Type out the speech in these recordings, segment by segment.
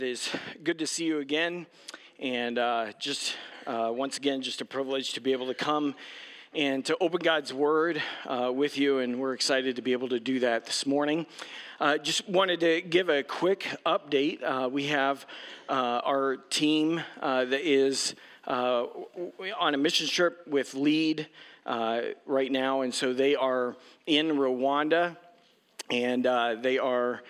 It is good to see you again, and once again, just a privilege to be able to come and to open God's Word with you, and we're excited to be able to do that this morning. Just wanted to give a quick update. We have our team that is on a mission trip with LEAD right now, and so they are in Rwanda, and they are...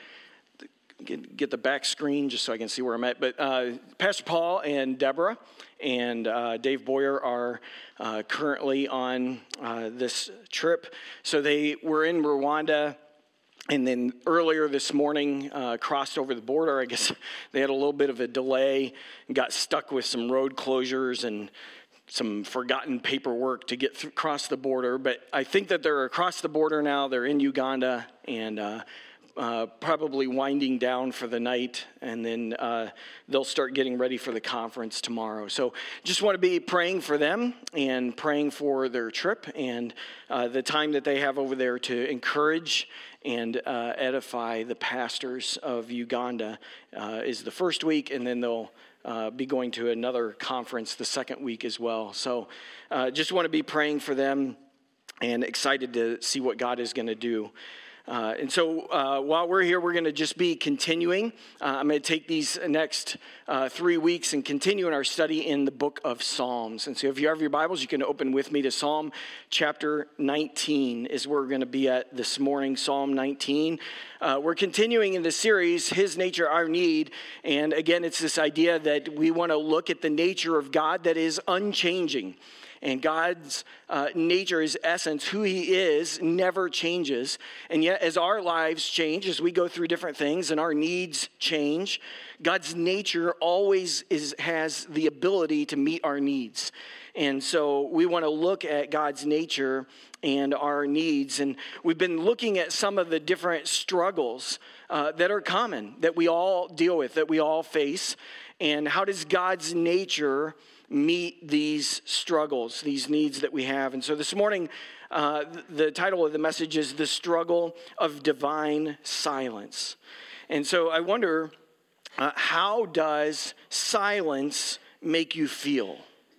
Get the back screen just so I can see where I'm at. But Pastor Paul and Deborah and Dave Boyer are currently on this trip. So they were in Rwanda, and then earlier this morning crossed over the border. I guess they had a little bit of a delay and got stuck with some road closures and some forgotten paperwork to get across the border. But I think that they're across the border now. They're in Uganda, and probably winding down for the night, and then they'll start getting ready for the conference tomorrow. So just want to be praying for them and praying for their trip and the time that they have over there to encourage and edify the pastors of Uganda is the first week, and then they'll be going to another conference the second week as well. So just want to be praying for them and excited to see what God is going to do. And so while we're here, we're going to just be continuing. I'm going to take these next 3 weeks and continue in our study in the book of Psalms. And so if you have your Bibles, you can open with me to Psalm chapter 19 is where we're going to be at this morning, Psalm 19. We're continuing in the series, His Nature, Our Need. And again, it's this idea that we want to look at the nature of God that is unchanging. And God's nature, His essence, who He is, never changes. And yet, as our lives change, as we go through different things and our needs change, God's nature always has the ability to meet our needs. And so we want to look at God's nature and our needs. And we've been looking at some of the different struggles that are common, that we all deal with, that we all face. And how does God's nature meet these struggles, these needs that we have? And so this morning, the title of the message is The Struggle of Divine Silence. And so I wonder, how does silence make you feel?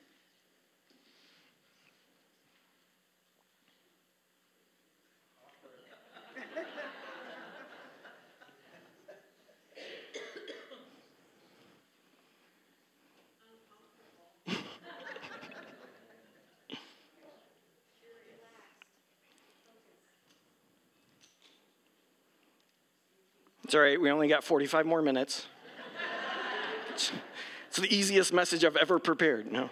It's all right, we only got 45 more minutes. It's the easiest message I've ever prepared. No.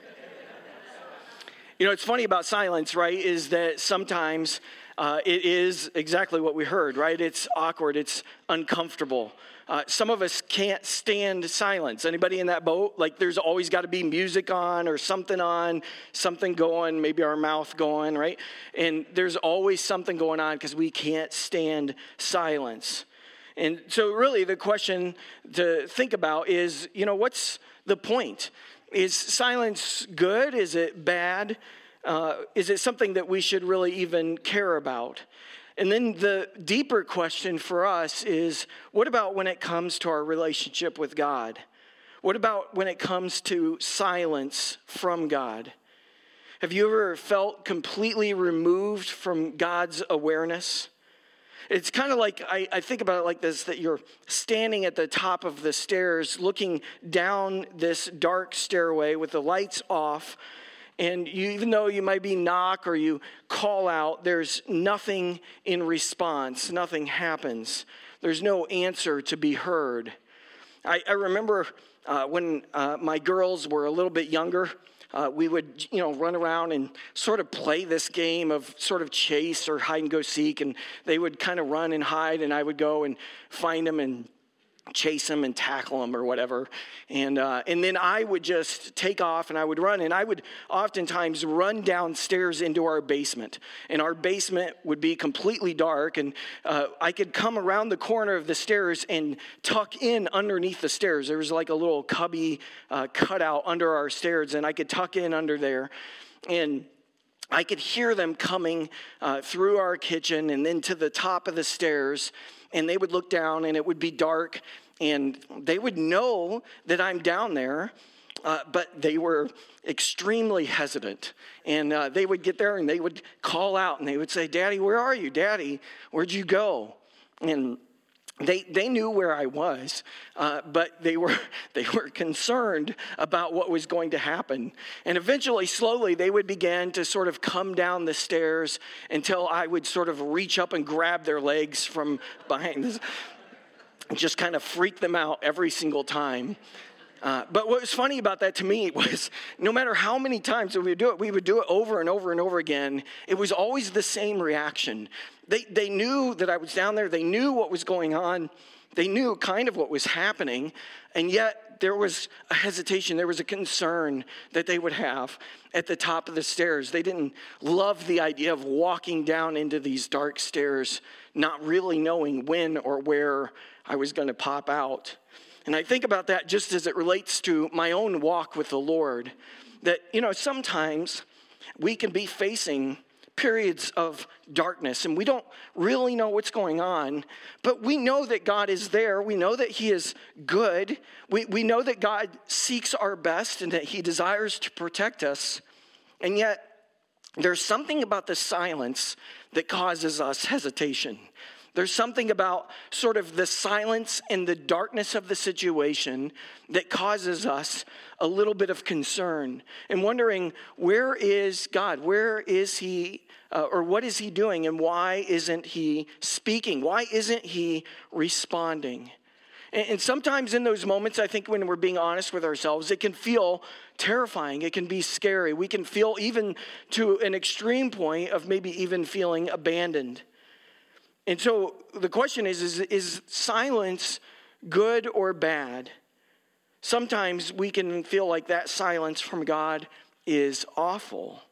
You know, it's funny about silence, right, is that sometimes it is exactly what we heard, right? It's awkward, it's uncomfortable. Some of us can't stand silence. Anybody in that boat? Like, there's always got to be music on, something going, maybe our mouth going, right? And there's always something going on because we can't stand silence. And so really the question to think about is, you know, what's the point? Is silence good? Is it bad? Is it something that we should really even care about? And then the deeper question for us is, what about when it comes to our relationship with God? What about when it comes to silence from God? Have you ever felt completely removed from God's awareness? It's kind of like, I think about it like this, that you're standing at the top of the stairs looking down this dark stairway with the lights off, and even though you might be knock or you call out, there's nothing in response, nothing happens. There's no answer to be heard. I remember when my girls were a little bit younger, we would, run around and sort of play this game of sort of chase or hide and go seek, and they would kind of run and hide, and I would go and find them and chase them and tackle them or whatever. And then I would just take off and I would run, and I would oftentimes run downstairs into our basement, and our basement would be completely dark, and I could come around the corner of the stairs and tuck in underneath the stairs. There was like a little cubby cutout under our stairs, and I could tuck in under there, and I could hear them coming through our kitchen and then to the top of the stairs, and they would look down and it would be dark, And they would know that I'm down there, but they were extremely hesitant. And they would get there and they would call out and they would say, "Daddy, where are you? Daddy, where'd you go?" And they knew where I was, but they were concerned about what was going to happen. And eventually, slowly, they would begin to sort of come down the stairs until I would sort of reach up and grab their legs from behind this, and just kind of freak them out every single time. But what was funny about that to me was no matter how many times we would do it over and over and over again. It was always the same reaction. They knew that I was down there. They knew what was going on. They knew kind of what was happening. And yet there was a hesitation. There was a concern that they would have at the top of the stairs. They didn't love the idea of walking down into these dark stairs, not really knowing when or where I was going to pop out. And I think about that just as it relates to my own walk with the Lord, that, sometimes we can be facing periods of darkness and we don't really know what's going on, but we know that God is there. We know that He is good. We know that God seeks our best and that He desires to protect us. And yet there's something about the silence that causes us hesitation. There's something about sort of the silence and the darkness of the situation that causes us a little bit of concern and wondering, where is God? Where is He, or what is He doing, and why isn't He speaking? Why isn't He responding? And sometimes in those moments, I think when we're being honest with ourselves, it can feel terrifying. It can be scary. We can feel even to an extreme point of maybe even feeling abandoned. And so the question is silence good or bad? Sometimes we can feel like that silence from God is awful.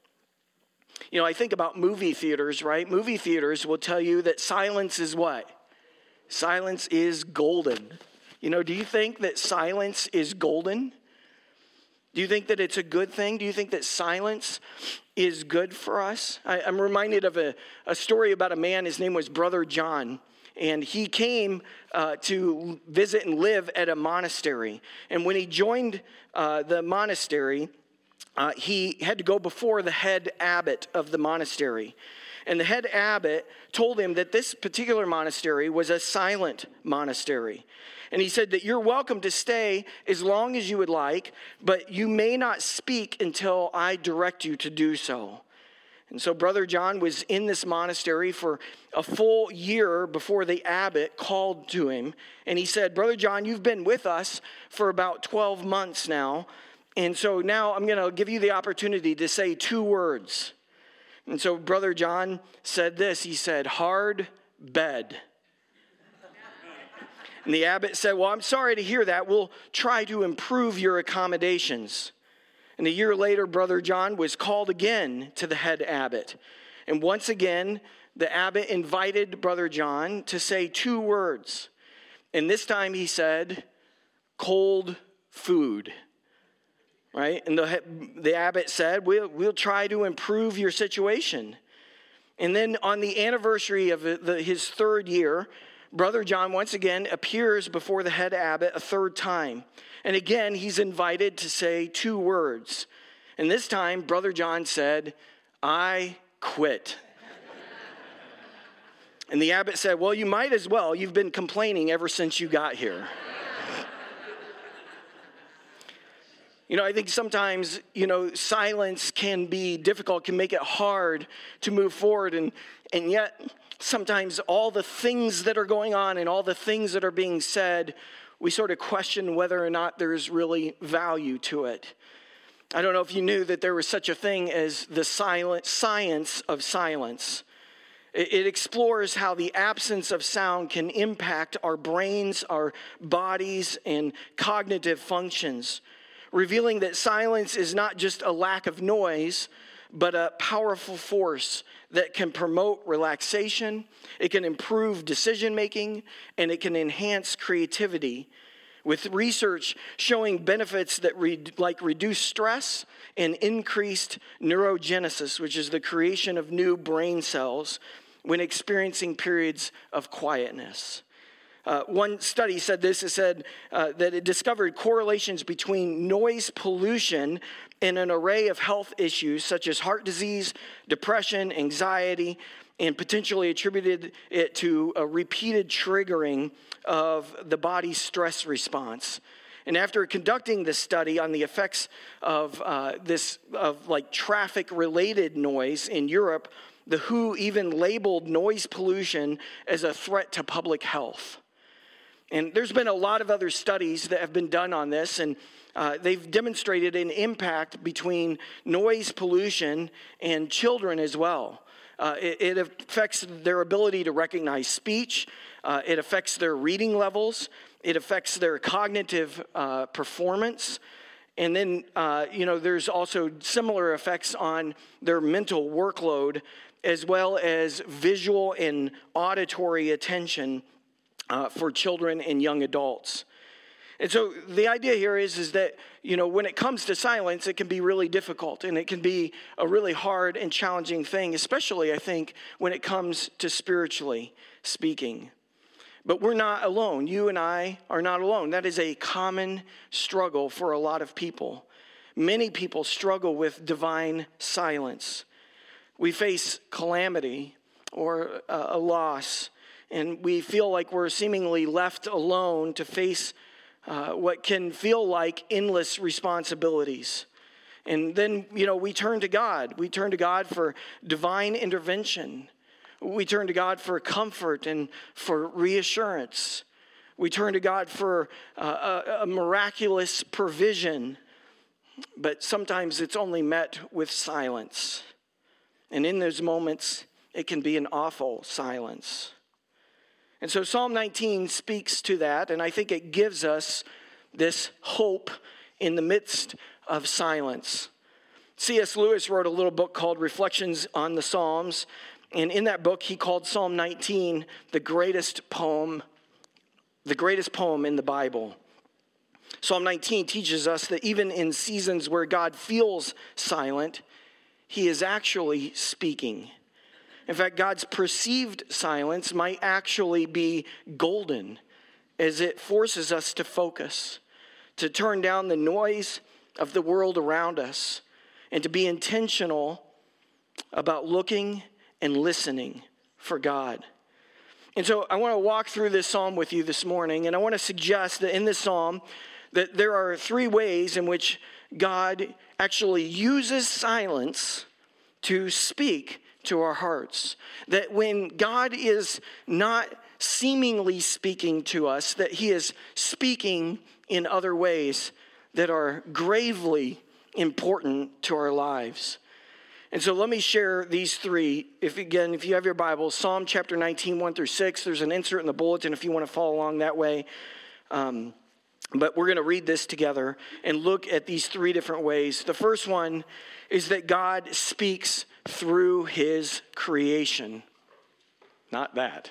I think about movie theaters, right? Movie theaters will tell you that silence is what? Silence is golden. Do you think that silence is golden? Do you think that it's a good thing? Do you think that silence is good for us? I'm reminded of a story about a man. His name was Brother John. And he came to visit and live at a monastery. And when he joined the monastery, he had to go before the head abbot of the monastery. And the head abbot told him that this particular monastery was a silent monastery. And he said that you're welcome to stay as long as you would like, but you may not speak until I direct you to do so. And so Brother John was in this monastery for a full year before the abbot called to him. And he said, "Brother John, you've been with us for about 12 months now. And so now I'm going to give you the opportunity to say 2 words." And so Brother John said this. He said, "Hard bed." And the abbot said, "Well, I'm sorry to hear that. We'll try to improve your accommodations." And a year later, Brother John was called again to the head abbot. And once again, the abbot invited Brother John to say 2 words. And this time he said, "Cold food." Right? And the abbot said, we'll try to improve your situation. And then on the anniversary of his 3rd year, Brother John once again appears before the head abbot a 3rd time. And again, he's invited to say 2 words. And this time, Brother John said, "I quit." And the abbot said, "Well, you might as well. You've been complaining ever since you got here." I think sometimes, silence can be difficult, can make it hard to move forward. And yet, sometimes all the things that are going on and all the things that are being said, we sort of question whether or not there's really value to it. I don't know if you knew that there was such a thing as the science of silence. It explores how the absence of sound can impact our brains, our bodies, and cognitive functions, revealing that silence is not just a lack of noise, but a powerful force that can promote relaxation, it can improve decision-making, and it can enhance creativity, with research showing benefits that reduce stress and increased neurogenesis, which is the creation of new brain cells, when experiencing periods of quietness. One study said this. It said that it discovered correlations between noise pollution and an array of health issues such as heart disease, depression, anxiety, and potentially attributed it to a repeated triggering of the body's stress response. And after conducting this study on the effects of traffic-related noise in Europe, the WHO even labeled noise pollution as a threat to public health. And there's been a lot of other studies that have been done on this, and they've demonstrated an impact between noise pollution and children as well. It affects their ability to recognize speech. It affects their reading levels. It affects their cognitive performance. And then, there's also similar effects on their mental workload, as well as visual and auditory attention for children and young adults. And so the idea here is that, when it comes to silence, it can be really difficult, and it can be a really hard and challenging thing, especially, I think, when it comes to spiritually speaking. But we're not alone. You and I are not alone. That is a common struggle for a lot of people. Many people struggle with divine silence. We face calamity or a loss, and we feel like we're seemingly left alone to face what can feel like endless responsibilities. And then, we turn to God. We turn to God for divine intervention. We turn to God for comfort and for reassurance. We turn to God for a miraculous provision. But sometimes it's only met with silence. And in those moments, it can be an awful silence. And so Psalm 19 speaks to that, and I think it gives us this hope in the midst of silence. C.S. Lewis wrote a little book called Reflections on the Psalms, and in that book he called Psalm 19 the greatest poem in the Bible. Psalm 19 teaches us that even in seasons where God feels silent, he is actually speaking. In fact, God's perceived silence might actually be golden, as it forces us to focus, to turn down the noise of the world around us, and to be intentional about looking and listening for God. And so I want to walk through this psalm with you this morning, and I want to suggest that in this psalm that there are three ways in which God actually uses silence to speak to our hearts. That when God is not seemingly speaking to us, that he is speaking in other ways that are gravely important to our lives. And so let me share these three. If you have your Bible, Psalm chapter 19, 1-6, there's an insert in the bulletin if you want to follow along that way. But we're going to read this together and look at these three different ways. The first one is that God speaks through his creation. Not that.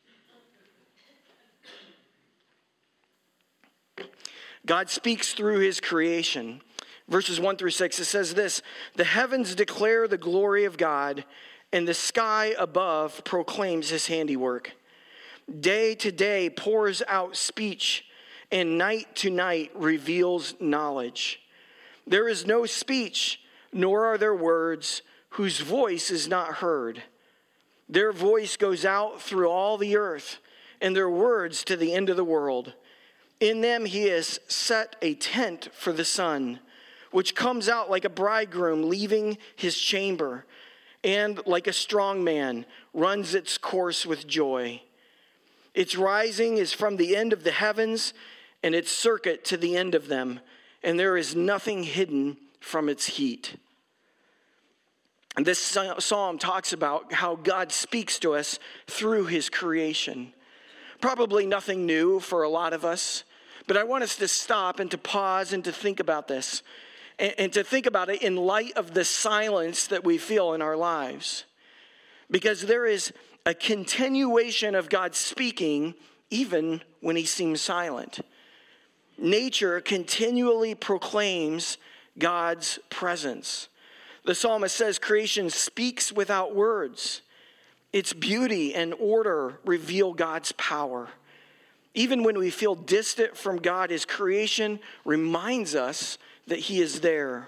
God speaks through his creation. Verses 1-6, it says this: "The heavens declare the glory of God, and the sky above proclaims his handiwork. Day to day pours out speech, and night to night reveals knowledge. There is no speech, nor are there words, whose voice is not heard. Their voice goes out through all the earth, and their words to the end of the world. In them he has set a tent for the sun, which comes out like a bridegroom leaving his chamber, and like a strong man runs its course with joy. Its rising is from the end of the heavens, and its circuit to the end of them, and there is nothing hidden from its heat." And this psalm talks about how God speaks to us through his creation. Probably nothing new for a lot of us, but I want us to stop and to pause and to think about this, and to think about it in light of the silence that we feel in our lives. Because there is a continuation of God speaking even when he seems silent. Nature continually proclaims God's presence. The psalmist says creation speaks without words. Its beauty and order reveal God's power. Even when we feel distant from God, his creation reminds us that he is there.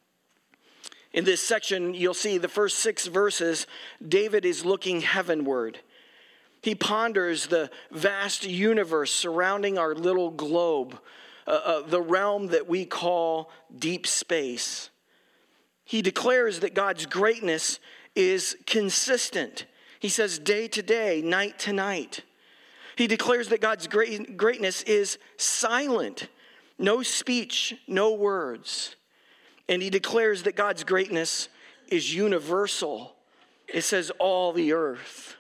In this section, you'll see the first 6 verses, David is looking heavenward. He ponders the vast universe surrounding our little globe, the realm that we call deep space. He declares that God's greatness is consistent. He says day to day, night to night. He declares that God's greatness is silent, no speech, no words. And he declares that God's greatness is universal. It says all the earth.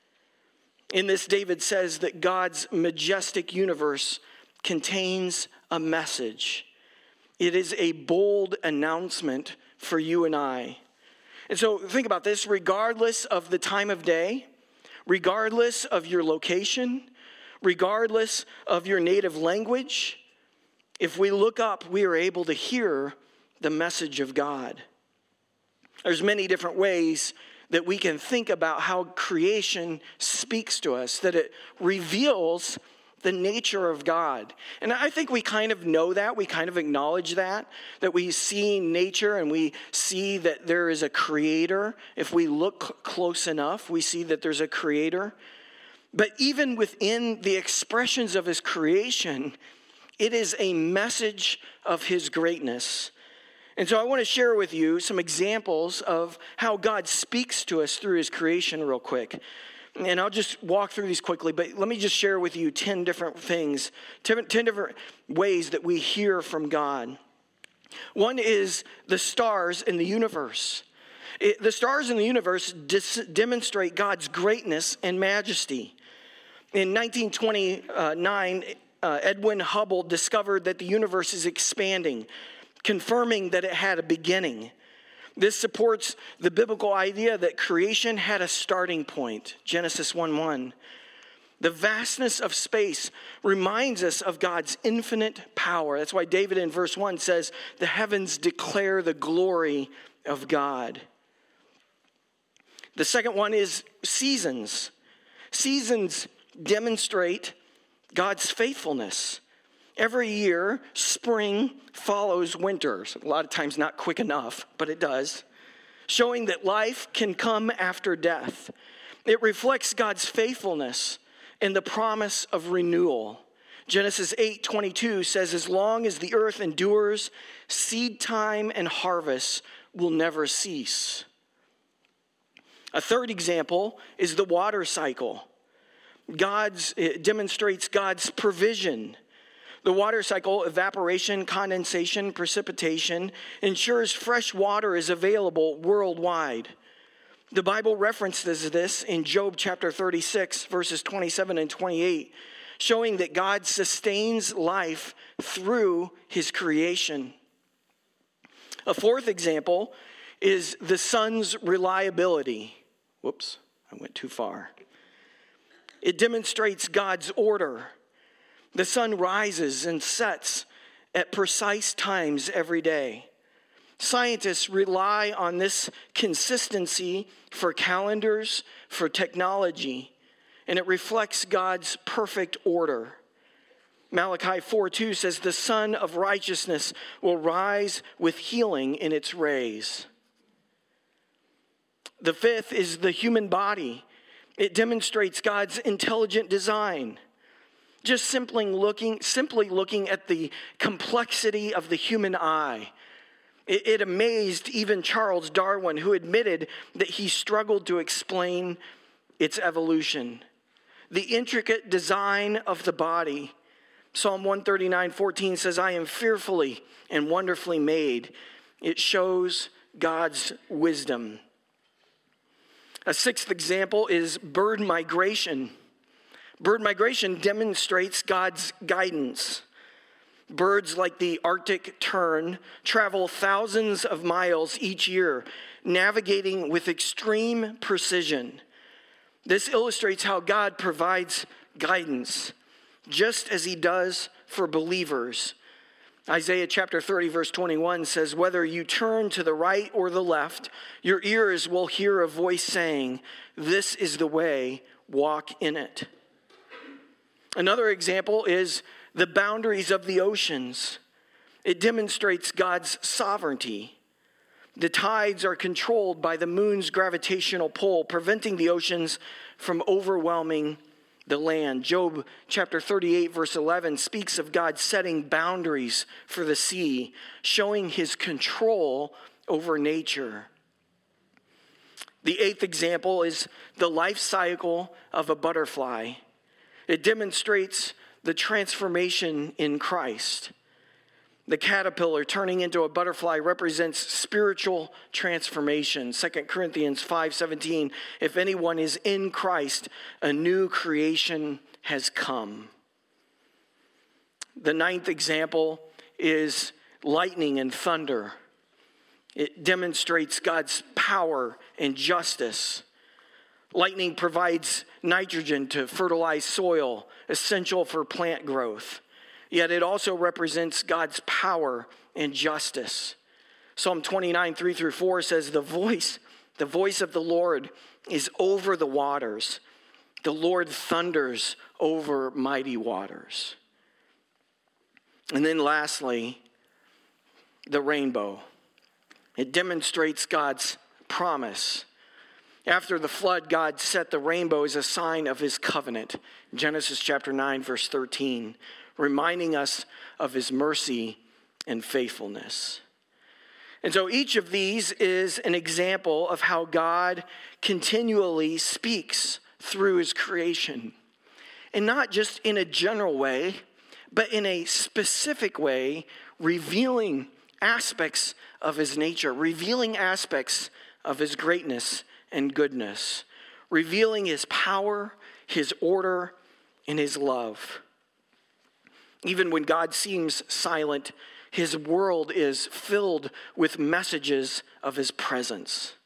In this, David says that God's majestic universe contains a message. It is a bold announcement for you and I. And so think about this, regardless of the time of day, regardless of your location, regardless of your native language, if we look up, we are able to hear the message of God. There's many different ways that we can think about how creation speaks to us, that it reveals the nature of God. And I think we kind of know that, we kind of acknowledge that we see nature and we see that there is a creator. If we look close enough, we see that there's a creator. But even within the expressions of his creation, it is a message of his greatness. And so I want to share with you some examples of how God speaks to us through his creation real quick. And I'll just walk through these quickly, but let me just share with you 10 different things, 10 different ways that we hear from God. One is the stars in the universe. The stars in the universe demonstrate God's greatness and majesty. In 1929, Edwin Hubble discovered that the universe is expanding, confirming that it had a beginning. This supports the biblical idea that creation had a starting point, Genesis 1:1. The vastness of space reminds us of God's infinite power. That's why David in verse 1 says, the heavens declare the glory of God. The second one is seasons. Seasons demonstrate God's faithfulness. Every year, spring follows winter. A lot of times not quick enough, but it does. Showing that life can come after death. It reflects God's faithfulness and the promise of renewal. Genesis 8:22 says, as long as the earth endures, seed time and harvest will never cease. A third example is the water cycle. It demonstrates God's provision. The water cycle, evaporation, condensation, precipitation, ensures fresh water is available worldwide. The Bible references this in Job chapter 36, verses 27 and 28, showing that God sustains life through his creation. A fourth example is the sun's reliability. Whoops, I went too far. It demonstrates God's order. The sun rises and sets at precise times every day. Scientists rely on this consistency for calendars, for technology, and it reflects God's perfect order. Malachi 4:2 says, the sun of righteousness will rise with healing in its rays. The fifth is the human body. It demonstrates God's intelligent design. Just simply looking at the complexity of the human eye. It amazed even Charles Darwin, who admitted that he struggled to explain its evolution. The intricate design of the body. Psalm 139:14 says, I am fearfully and wonderfully made. It shows God's wisdom. A sixth example is bird migration. Bird migration demonstrates God's guidance. Birds like the Arctic tern travel thousands of miles each year, navigating with extreme precision. This illustrates how God provides guidance, just as he does for believers. Isaiah chapter 30, verse 21 says, whether you turn to the right or the left, your ears will hear a voice saying, this is the way, walk in it. Another example is the boundaries of the oceans. It demonstrates God's sovereignty. The tides are controlled by the moon's gravitational pull, preventing the oceans from overwhelming the land. Job chapter 38, verse 11 speaks of God setting boundaries for the sea, showing his control over nature. The eighth example is the life cycle of a butterfly. It demonstrates the transformation in Christ. The caterpillar turning into a butterfly represents spiritual transformation. 2 Corinthians 5:17, if anyone is in Christ, a new creation has come. The ninth example is lightning and thunder. It demonstrates God's power and justice. Lightning provides nitrogen to fertilize soil, essential for plant growth. Yet it also represents God's power and justice. Psalm 29, 3-4 says, the voice of the Lord is over the waters. The Lord thunders over mighty waters. And then lastly, the rainbow. It demonstrates God's promise. After the flood, God set the rainbow as a sign of his covenant. Genesis chapter 9, verse 13. Reminding us of his mercy and faithfulness. And so each of these is an example of how God continually speaks through his creation. And not just in a general way, but in a specific way, revealing aspects of his nature, revealing aspects of his greatness and goodness, revealing his power, his order, and his love. Even when God seems silent, his world is filled with messages of his presence.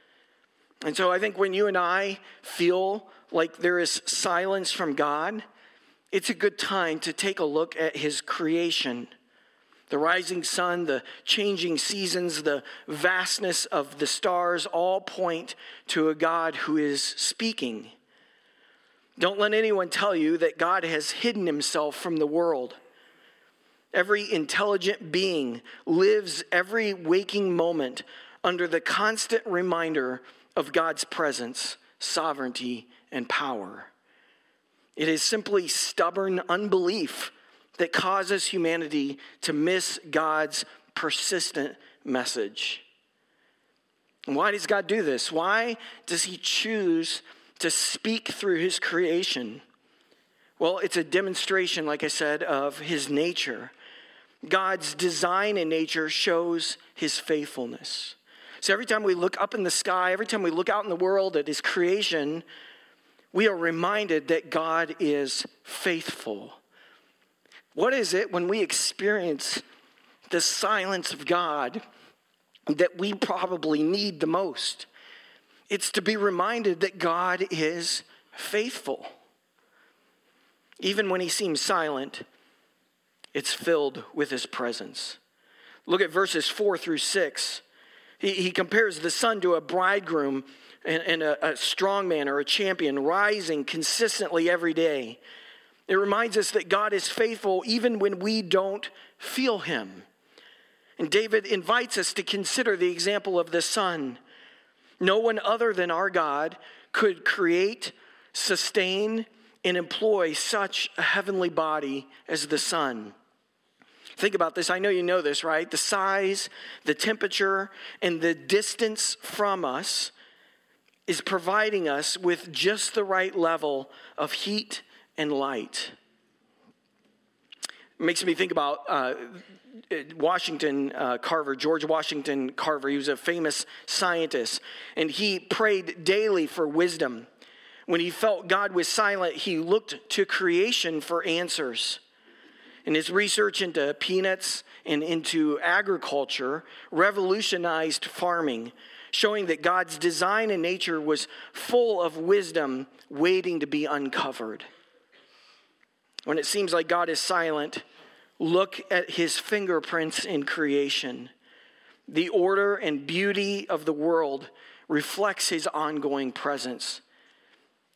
And so I think when you and I feel like there is silence from God, it's a good time to take a look at his creation. The rising sun, the changing seasons, the vastness of the stars all point to a God who is speaking. Don't let anyone tell you that God has hidden himself from the world. Every intelligent being lives every waking moment under the constant reminder of God's presence, sovereignty, and power. It is simply stubborn unbelief that causes humanity to miss God's persistent message. And why does God do this? Why does he choose to speak through his creation? Well, it's a demonstration, like I said, of his nature. God's design in nature shows his faithfulness. So every time we look up in the sky, every time we look out in the world at his creation, we are reminded that God is faithful. What is it when we experience the silence of God that we probably need the most? It's to be reminded that God is faithful. Even when he seems silent, it's filled with his presence. Look at verses 4-6. He compares the sun to a bridegroom and a strong man or a champion rising consistently every day. It reminds us that God is faithful even when we don't feel him. And David invites us to consider the example of the sun. No one other than our God could create, sustain, and employ such a heavenly body as the sun. Think about this. I know you know this, right? The size, the temperature, and the distance from us is providing us with just the right level of heat and light. It makes me think about George Washington Carver. He was a famous scientist, and he prayed daily for wisdom. When he felt God was silent, he looked to creation for answers. And his research into peanuts and into agriculture revolutionized farming, showing that God's design in nature was full of wisdom waiting to be uncovered. When it seems like God is silent, look at his fingerprints in creation. The order and beauty of the world reflects his ongoing presence.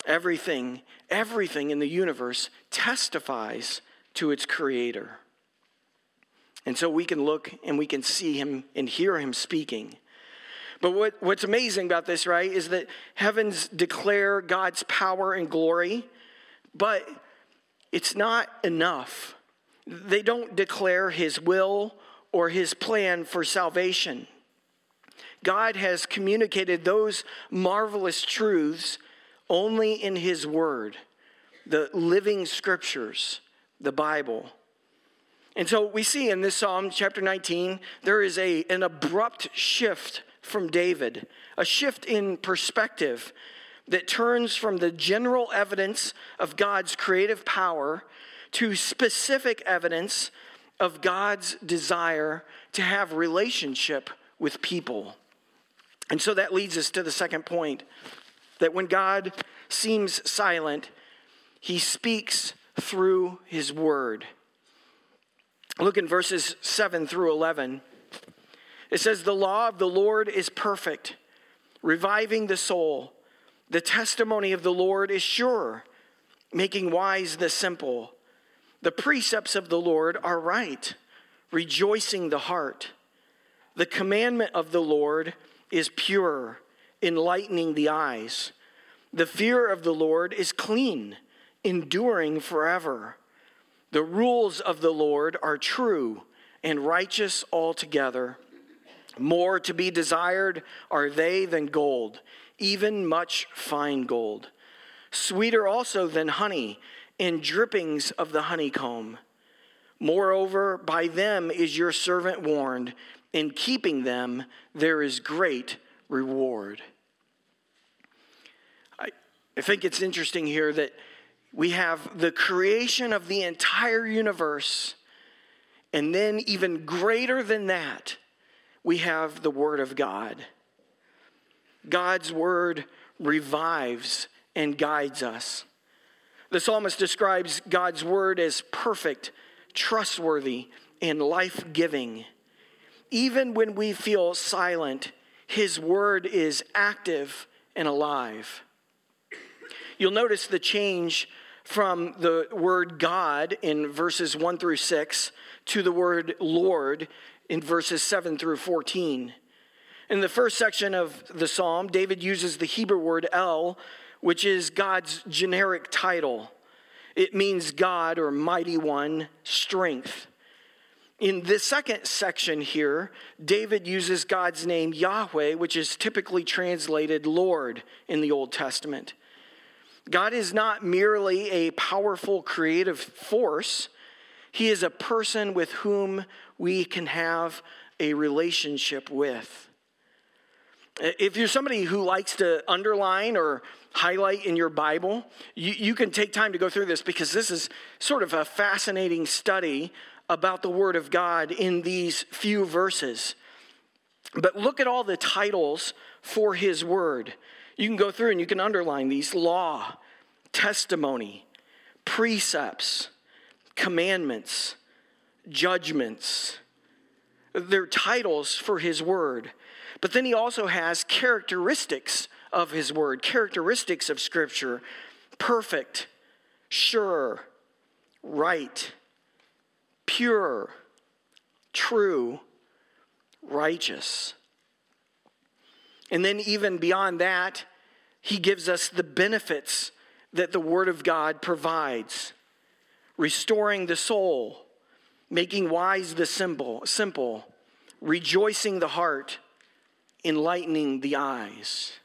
Everything in the universe testifies to its creator. And so we can look and we can see him and hear him speaking. But what's amazing about this, right, is that heavens declare God's power and glory, but it's not enough. They don't declare his will or his plan for salvation. God has communicated those marvelous truths only in his word, the living scriptures, the Bible. And so we see in this Psalm, chapter 19, there is an abrupt shift from David, a shift in perspective that turns from the general evidence of God's creative power to specific evidence of God's desire to have relationship with people. And so that leads us to the second point, that when God seems silent, he speaks through his word. Look in verses 7 through 11. It says, "The law of the Lord is perfect, reviving the soul. The testimony of the Lord is sure, making wise the simple. The precepts of the Lord are right, rejoicing the heart. The commandment of the Lord is pure, enlightening the eyes. The fear of the Lord is clean, enduring forever. The rules of the Lord are true and righteous altogether. More to be desired are they than gold, even much fine gold. Sweeter also than honey and drippings of the honeycomb. Moreover, by them is your servant warned. In keeping them, there is great reward." I think it's interesting here that we have the creation of the entire universe, and then even greater than that, we have the Word of God. God's Word revives and guides us. The psalmist describes God's Word as perfect, trustworthy, and life-giving. Even when we feel silent, his Word is active and alive. You'll notice the change from the word God in verses 1 through 6 to the word Lord in verses 7 through 14. In the first section of the psalm, David uses the Hebrew word El, which is God's generic title. It means God or mighty one, strength. In the second section here, David uses God's name Yahweh, which is typically translated Lord in the Old Testament. God is not merely a powerful creative force. He is a person with whom we can have a relationship with. If you're somebody who likes to underline or highlight in your Bible, you can take time to go through this, because this is sort of a fascinating study about the Word of God in these few verses. But look at all the titles for his Word. You can go through and you can underline these: law, testimony, precepts, commandments, judgments. They're titles for his Word. But then he also has characteristics of his Word, characteristics of Scripture: perfect, sure, right, pure, true, righteous. And then even beyond that, he gives us the benefits that the Word of God provides: restoring the soul, making wise the simple, rejoicing the heart, enlightening the eyes.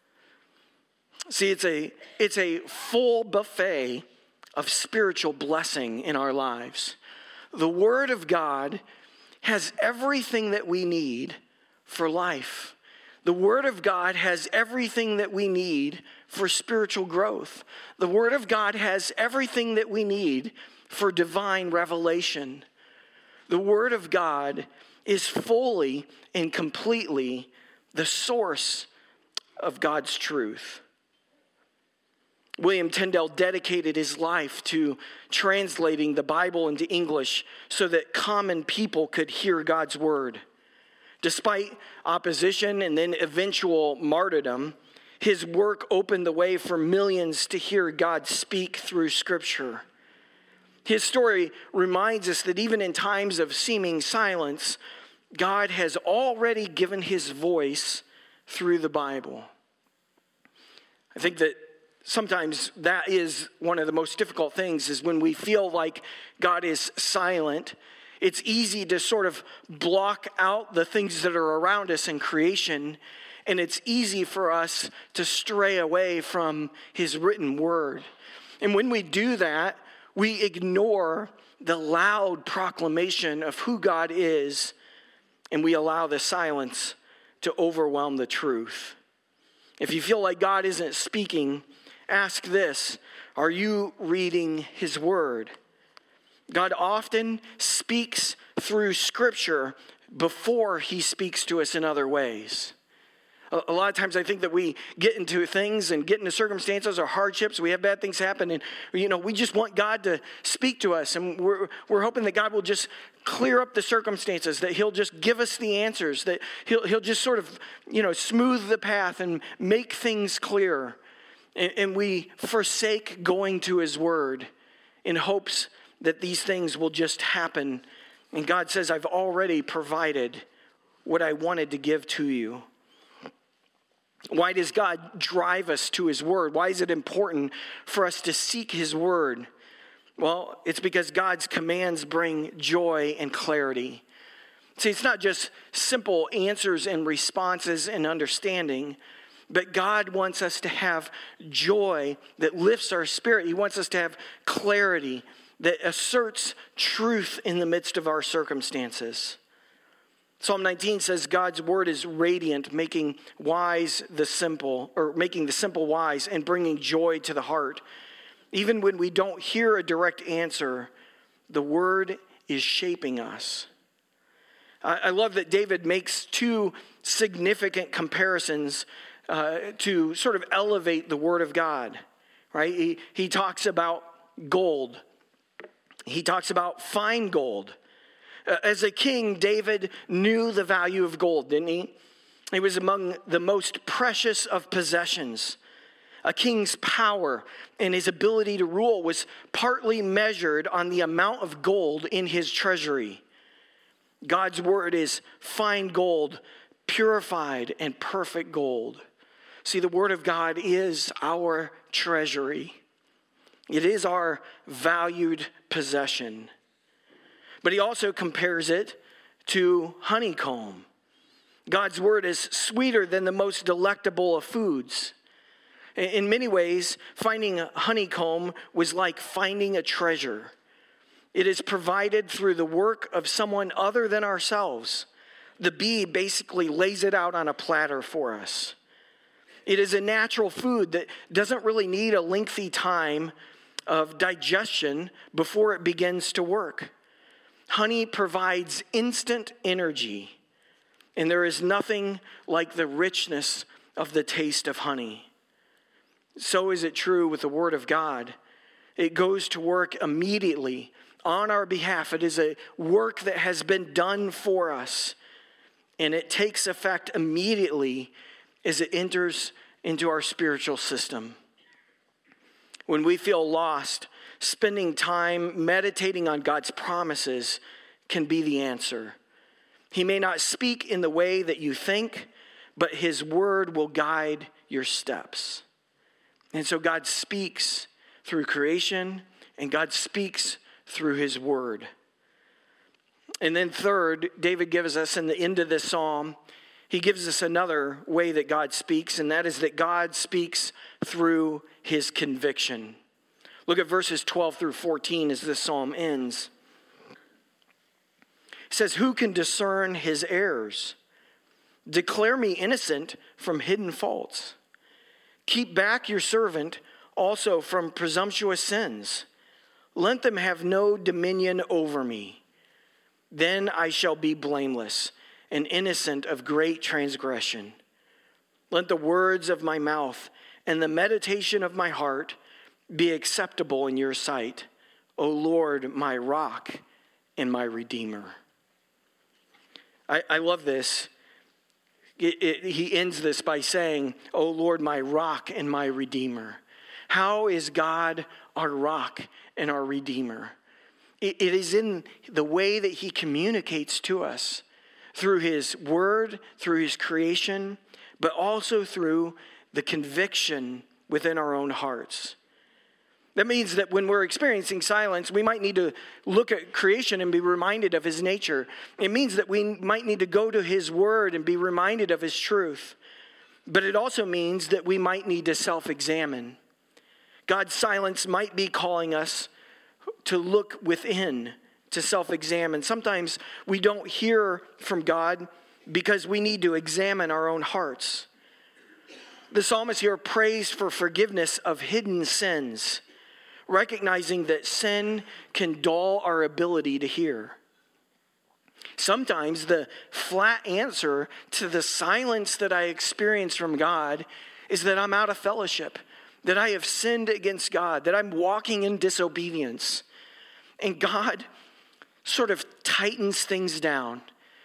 See, it's a full buffet of spiritual blessing in our lives. The Word of God has everything that we need for life. The Word of God has everything that we need for spiritual growth. The Word of God has everything that we need for divine revelation. The Word of God is fully and completely the source of God's truth. William Tyndale dedicated his life to translating the Bible into English so that common people could hear God's Word. Despite opposition and then eventual martyrdom, His work opened the way for millions to hear God speak through Scripture. His story reminds us that even in times of seeming silence, God has already given his voice through the Bible. I think that sometimes that is one of the most difficult things, is when we feel like God is silent. It's easy to sort of block out the things that are around us in creation, and it's easy for us to stray away from his written word. And when we do that, we ignore the loud proclamation of who God is, and we allow the silence to overwhelm the truth. If you feel like God isn't speaking, ask this: are you reading his word? God often speaks through Scripture before he speaks to us in other ways. A lot of times I think that we get into things and get into circumstances or hardships. We have bad things happen, and we just want God to speak to us. And we're hoping that God will just clear up the circumstances, that he'll just give us the answers, that he'll just sort of smooth the path and make things clear. And we forsake going to his word in hopes that these things will just happen. And God says, I've already provided what I wanted to give to you. Why does God drive us to his word? Why is it important for us to seek his word? Well, it's because God's commands bring joy and clarity. See, it's not just simple answers and responses and understanding, but God wants us to have joy that lifts our spirit. He wants us to have clarity that asserts truth in the midst of our circumstances. Psalm 19 says God's word is radiant, making the simple wise and bringing joy to the heart. Even when we don't hear a direct answer, the word is shaping us. I love that David makes two significant comparisons to sort of elevate the word of God, right? He talks about gold. He talks about fine gold. As a king, David knew the value of gold, didn't he? It was among the most precious of possessions. A king's power and his ability to rule was partly measured on the amount of gold in his treasury. God's word is fine gold, purified and perfect gold. See, the word of God is our treasury. It is our valued possession. But he also compares it to honeycomb. God's word is sweeter than the most delectable of foods. In many ways, finding honeycomb was like finding a treasure. It is provided through the work of someone other than ourselves. The bee basically lays it out on a platter for us. It is a natural food that doesn't really need a lengthy time of digestion before it begins to work. Honey provides instant energy, and there is nothing like the richness of the taste of honey. So is it true with the word of God. It goes to work immediately on our behalf. It is a work that has been done for us, and it takes effect immediately as it enters into our spiritual system. When we feel lost, spending time meditating on God's promises can be the answer. He may not speak in the way that you think, but his word will guide your steps. And so God speaks through creation, and God speaks through his word. And then third, David gives us in the end of this psalm, he gives us another way that God speaks, and that is that God speaks through his conviction. Look at verses 12 through 14 as this psalm ends. It says, "Who can discern his errors? Declare me innocent from hidden faults. Keep back your servant also from presumptuous sins. Let them have no dominion over me. Then I shall be blameless and innocent of great transgression. Let the words of my mouth and the meditation of my heart be acceptable in your sight, O Lord, my rock and my redeemer." I love this. he ends this by saying, "O Lord, my rock and my redeemer." How is God our rock and our redeemer? It is in the way that he communicates to us through his word, through his creation, but also through the conviction within our own hearts. That means that when we're experiencing silence, we might need to look at creation and be reminded of his nature. It means that we might need to go to his word and be reminded of his truth. But it also means that we might need to self-examine. God's silence might be calling us to look within, to self-examine. Sometimes we don't hear from God because we need to examine our own hearts. The psalmist here prays for forgiveness of hidden sins, recognizing that sin can dull our ability to hear. Sometimes the flat answer to the silence that I experience from God is that I'm out of fellowship, that I have sinned against God, that I'm walking in disobedience. And God sort of tightens things down.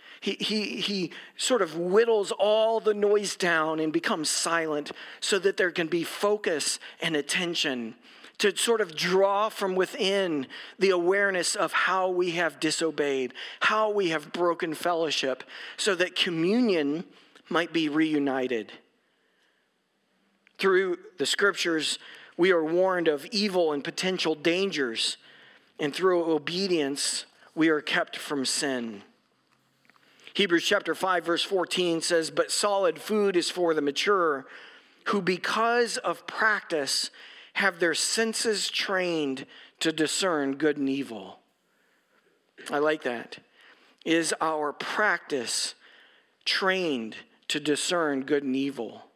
He sort of whittles all the noise down and becomes silent so that there can be focus and attention to sort of draw from within the awareness of how we have disobeyed, how we have broken fellowship, so that communion might be reunited. Through the scriptures, we are warned of evil and potential dangers, and through obedience, we are kept from sin. Hebrews chapter 5, verse 14 says, "But solid food is for the mature, who because of practice have their senses trained to discern good and evil." I like that. Is our practice trained to discern good and evil?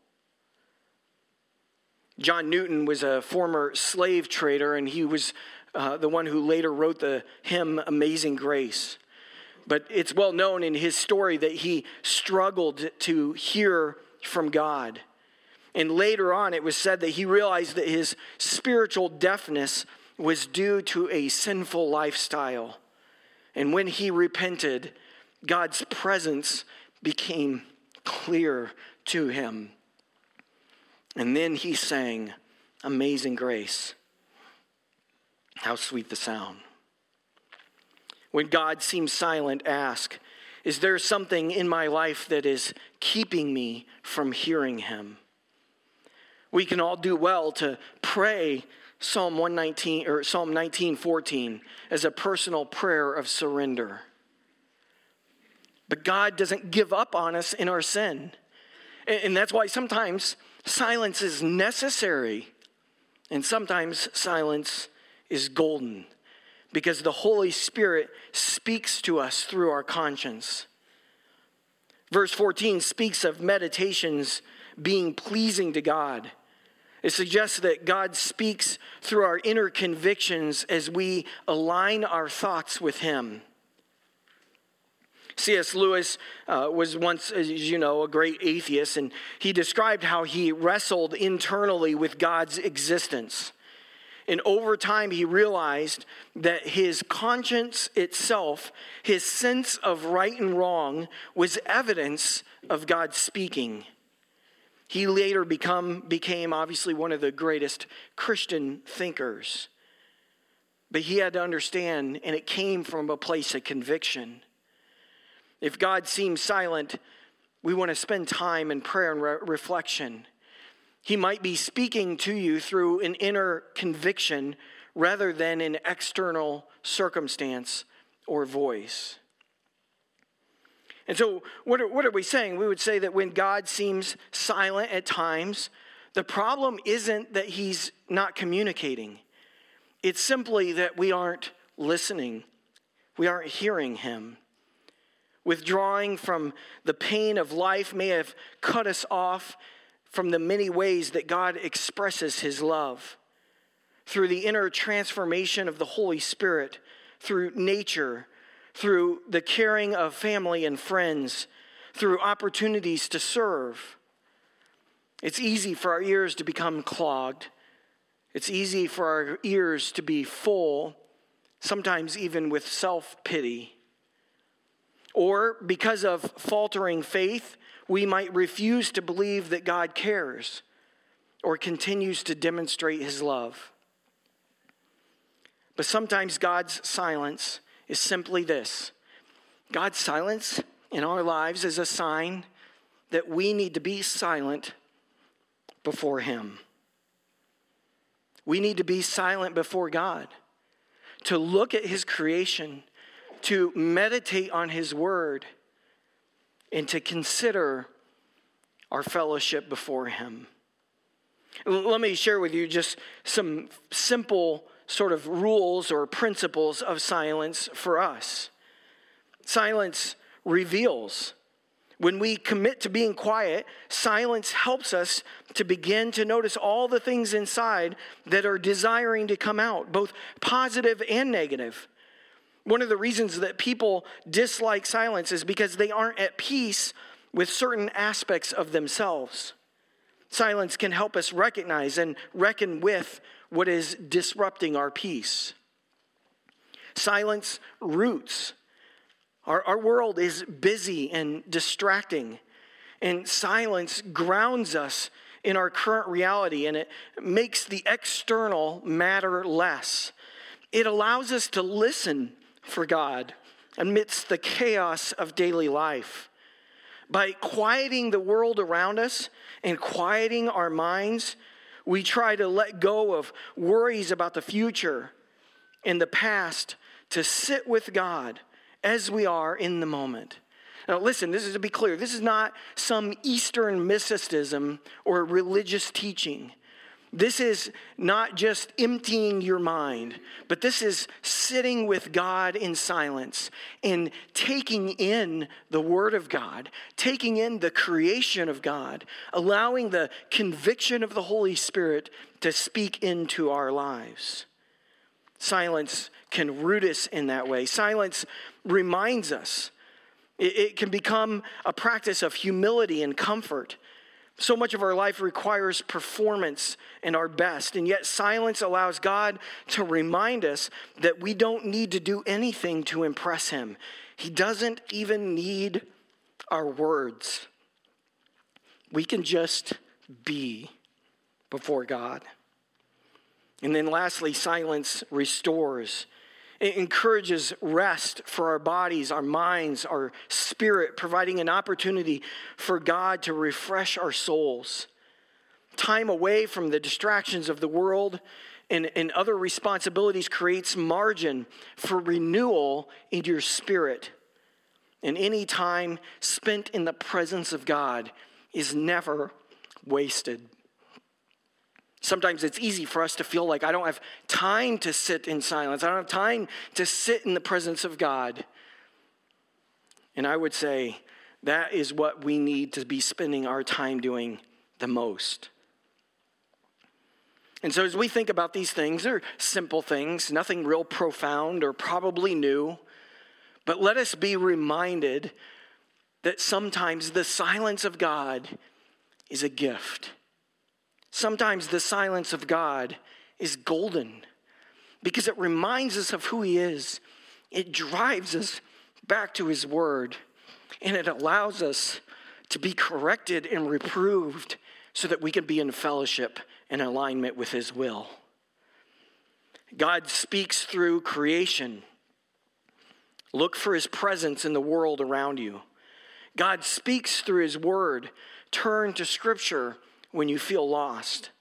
John Newton was a former slave trader, and he was the one who later wrote the hymn Amazing Grace. But it's well known in his story that he struggled to hear from God. And later on, it was said that he realized that his spiritual deafness was due to a sinful lifestyle. And when he repented, God's presence became clear to him. And then he sang Amazing Grace. How sweet the sound. When God seems silent, ask, is there something in my life that is keeping me from hearing him? We can all do well to pray Psalm 119 or Psalm 19:14 as a personal prayer of surrender. But God doesn't give up on us in our sin. And that's why sometimes silence is necessary. And sometimes silence is golden, because the Holy Spirit speaks to us through our conscience. Verse 14 speaks of meditations being pleasing to God. It suggests that God speaks through our inner convictions as we align our thoughts with him. C.S. Lewis was once, as you know, a great atheist, and he described how he wrestled internally with God's existence. And over time, he realized that his conscience itself, his sense of right and wrong, was evidence of God speaking. He later became obviously one of the greatest Christian thinkers. But he had to understand, and it came from a place of conviction. If God seems silent, we want to spend time in prayer and reflection. He might be speaking to you through an inner conviction rather than an external circumstance or voice. And so what are we saying? We would say that when God seems silent at times, the problem isn't that he's not communicating. It's simply that we aren't listening. We aren't hearing him. Withdrawing from the pain of life may have cut us off from the many ways that God expresses his love. Through the inner transformation of the Holy Spirit, through nature, through the caring of family and friends, through opportunities to serve. It's easy for our ears to become clogged. It's easy for our ears to be full, sometimes even with self-pity. Or because of faltering faith, we might refuse to believe that God cares or continues to demonstrate his love. But sometimes God's silence is simply this. God's silence in our lives is a sign that we need to be silent before him. We need to be silent before God, to look at his creation, to meditate on his word, and to consider our fellowship before him. Let me share with you just some simple sort of rules or principles of silence for us. Silence reveals. When we commit to being quiet, silence helps us to begin to notice all the things inside that are desiring to come out, both positive and negative. One of the reasons that people dislike silence is because they aren't at peace with certain aspects of themselves. Silence can help us recognize and reckon with what is disrupting our peace. Silence roots. Our world is busy and distracting, and silence grounds us in our current reality, and it makes the external matter less. It allows us to listen for God amidst the chaos of daily life. By quieting the world around us and quieting our minds, we try to let go of worries about the future and the past to sit with God as we are in the moment. Now listen, this is to be clear. This is not some Eastern mysticism or religious teaching. This is not just emptying your mind, but this is sitting with God in silence and taking in the Word of God, taking in the creation of God, allowing the conviction of the Holy Spirit to speak into our lives. Silence can root us in that way. Silence reminds us. It can become a practice of humility and comfort. So much of our life requires performance and our best, and yet silence allows God to remind us that we don't need to do anything to impress him. He doesn't even need our words. We can just be before God. And then lastly, silence restores. It encourages rest for our bodies, our minds, our spirit, providing an opportunity for God to refresh our souls. Time away from the distractions of the world and other responsibilities creates margin for renewal in your spirit. And any time spent in the presence of God is never wasted. Sometimes it's easy for us to feel like I don't have time to sit in silence. I don't have time to sit in the presence of God. And I would say that is what we need to be spending our time doing the most. And so as we think about these things, they're simple things, nothing real profound or probably new. But let us be reminded that sometimes the silence of God is a gift. Sometimes the silence of God is golden because it reminds us of who he is. It drives us back to his word, and it allows us to be corrected and reproved so that we can be in fellowship and alignment with his will. God speaks through creation. Look for his presence in the world around you. God speaks through his word. Turn to Scripture when you feel lost.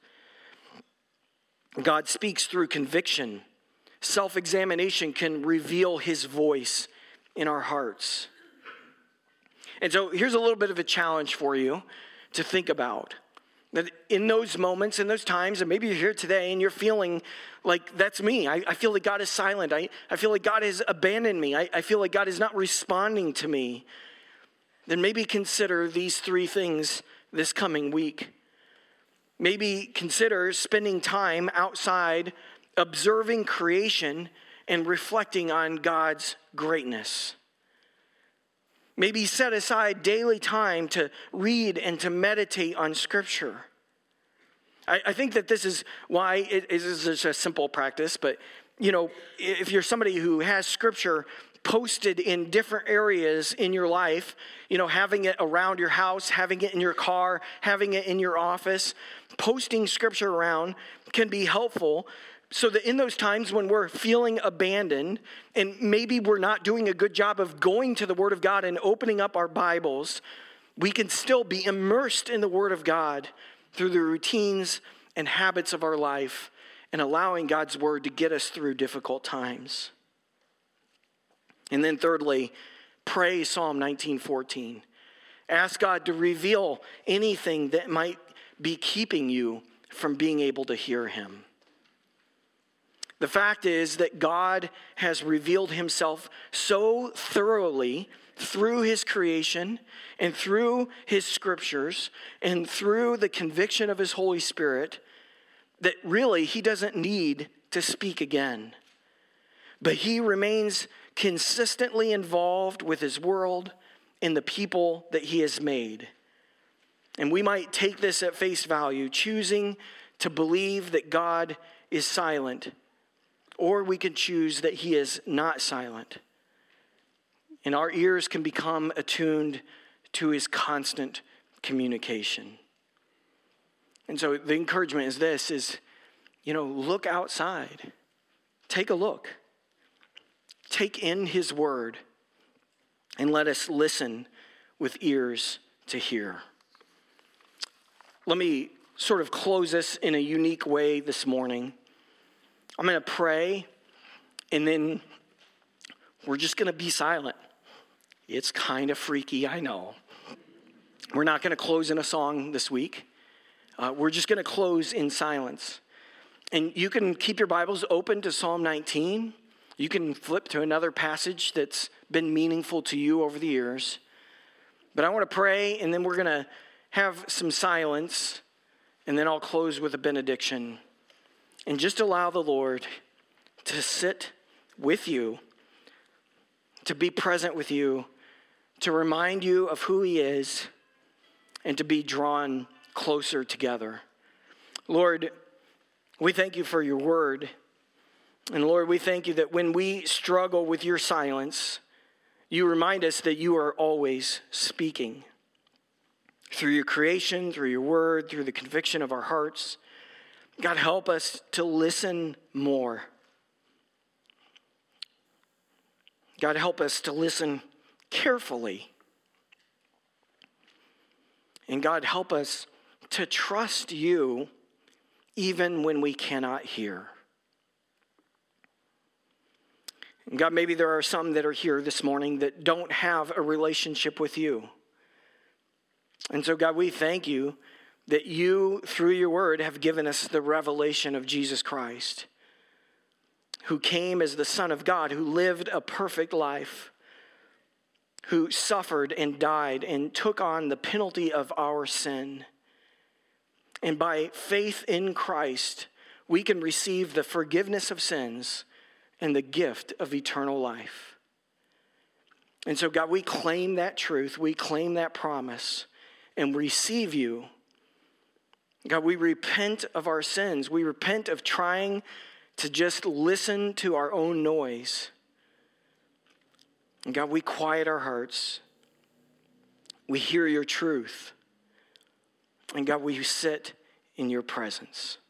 God speaks through conviction. Self-examination can reveal his voice in our hearts. And so here's a little bit of a challenge for you to think about. That in those moments, in those times, and maybe you're here today and you're feeling like that's me. I feel like God is silent. I feel like God has abandoned me. I feel like God is not responding to me. Then maybe consider these three things this coming week. Maybe consider spending time outside observing creation and reflecting on God's greatness. Maybe set aside daily time to read and to meditate on Scripture. I think that this is why it is just a simple practice, but if you're somebody who has Scripture posted in different areas in your life, having it around your house, having it in your car, having it in your office, posting scripture around can be helpful so that in those times when we're feeling abandoned and maybe we're not doing a good job of going to the Word of God and opening up our Bibles, we can still be immersed in the Word of God through the routines and habits of our life and allowing God's Word to get us through difficult times. And then thirdly, pray Psalm 19:14. Ask God to reveal anything that might be keeping you from being able to hear him. The fact is that God has revealed himself so thoroughly through his creation and through his scriptures and through the conviction of his Holy Spirit that really he doesn't need to speak again. But he remains consistently involved with his world and the people that he has made. And we might take this at face value, choosing to believe that God is silent, or we can choose that he is not silent. And our ears can become attuned to his constant communication. And so the encouragement is this, look outside. Take a look. Take in his word and let us listen with ears to hear. Let me sort of close this in a unique way this morning. I'm going to pray, and then we're just going to be silent. It's kind of freaky, I know. We're not going to close in a song this week. We're just going to close in silence. And you can keep your Bibles open to Psalm 19. You can flip to another passage that's been meaningful to you over the years. But I want to pray, and then we're going to have some silence, and then I'll close with a benediction. And just allow the Lord to sit with you, to be present with you, to remind you of who he is, and to be drawn closer together. Lord, we thank you for your word. And Lord, we thank you that when we struggle with your silence, you remind us that you are always speaking. Through your creation, through your word, through the conviction of our hearts. God, help us to listen more. God, help us to listen carefully. And God, help us to trust you even when we cannot hear. And God, maybe there are some that are here this morning that don't have a relationship with you. And so, God, we thank you that you, through your word, have given us the revelation of Jesus Christ, who came as the Son of God, who lived a perfect life, who suffered and died and took on the penalty of our sin. And by faith in Christ, we can receive the forgiveness of sins and the gift of eternal life. And so, God, we claim that truth, we claim that promise, and receive you. God, we repent of our sins. We repent of trying to just listen to our own noise. And God, we quiet our hearts. We hear your truth. And God, we sit in your presence.